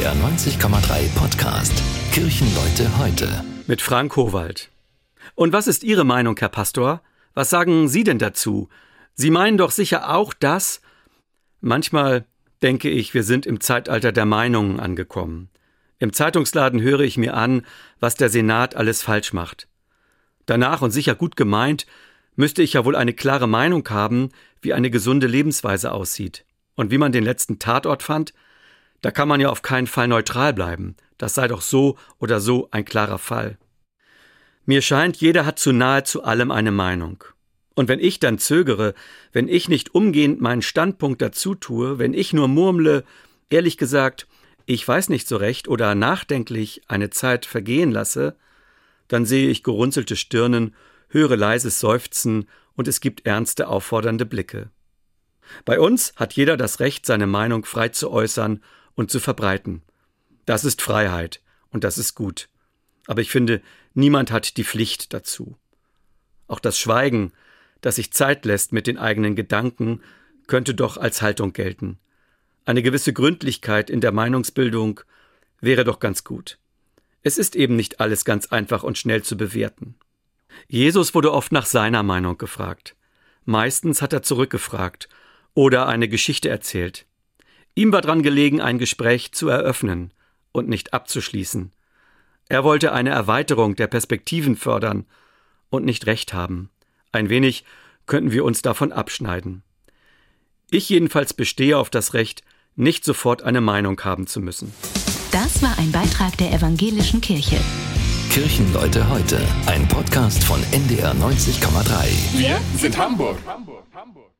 NDR 90,3 Podcast Kirchenleute heute. Mit Frank Howald. Und was ist Ihre Meinung, Herr Pastor? Was sagen Sie denn dazu? Sie meinen doch sicher auch das? Manchmal denke ich, wir sind im Zeitalter der Meinungen angekommen. Im Zeitungsladen höre ich mir an, was der Senat alles falsch macht. Danach und sicher gut gemeint, müsste ich ja wohl eine klare Meinung haben, wie eine gesunde Lebensweise aussieht. Und wie man den letzten Tatort fand, da kann man ja auf keinen Fall neutral bleiben. Das sei doch so oder so ein klarer Fall. Mir scheint, jeder hat zu nahezu allem eine Meinung. Und wenn ich dann zögere, wenn ich nicht umgehend meinen Standpunkt dazu tue, wenn ich nur murmle, ehrlich gesagt, ich weiß nicht so recht oder nachdenklich eine Zeit vergehen lasse, dann sehe ich gerunzelte Stirnen, höre leises Seufzen und es gibt ernste, auffordernde Blicke. Bei uns hat jeder das Recht, seine Meinung frei zu äußern und zu verbreiten. Das ist Freiheit und das ist gut. Aber ich finde, niemand hat die Pflicht dazu. Auch das Schweigen, das sich Zeit lässt mit den eigenen Gedanken, könnte doch als Haltung gelten. Eine gewisse Gründlichkeit in der Meinungsbildung wäre doch ganz gut. Es ist eben nicht alles ganz einfach und schnell zu bewerten. Jesus wurde oft nach seiner Meinung gefragt. Meistens hat er zurückgefragt oder eine Geschichte erzählt. Ihm war dran gelegen, ein Gespräch zu eröffnen und nicht abzuschließen. Er wollte eine Erweiterung der Perspektiven fördern und nicht Recht haben. Ein wenig könnten wir uns davon abschneiden. Ich jedenfalls bestehe auf das Recht, nicht sofort eine Meinung haben zu müssen. Das war ein Beitrag der Evangelischen Kirche. Kirchenleute heute, ein Podcast von NDR 90,3. Wir sind Hamburg.